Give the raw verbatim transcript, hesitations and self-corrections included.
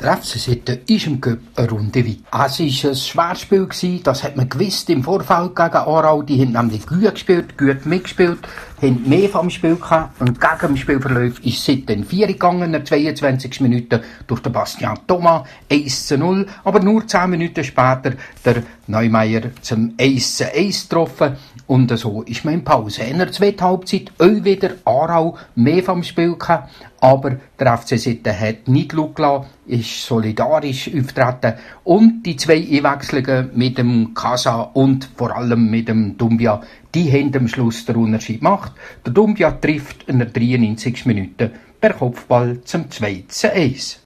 Der F C Sitten ist im Cup eine Runde weit. Es war ein schweres Spiel, das hat man gewusst im Vorfeld gegen Aarau. Die haben nämlich gut gespielt, gut mitgespielt, haben mehr vom Spiel gehabt. Und gegen den Spielverlauf ist Sitten vier gegangen, in der zweiundzwanzigsten Minute durch den Bastian Thomas, eins zu null. Aber nur zehn Minuten später der Neumeier zum eins zu eins getroffen. Und so ist man in Pause. In der zweiten Halbzeit auch wieder Aarau mehr vom Spiel gehabt. Aber der F C Sitten hat nicht gelassen, ist solidarisch auftreten. Und die zwei Einwechslungen mit dem Casa und vor allem mit dem Dumbia, die haben am Schluss den Unterschied gemacht. Der Dumbia trifft in der dreiundneunzigsten Minute per Kopfball zum zwei zu eins.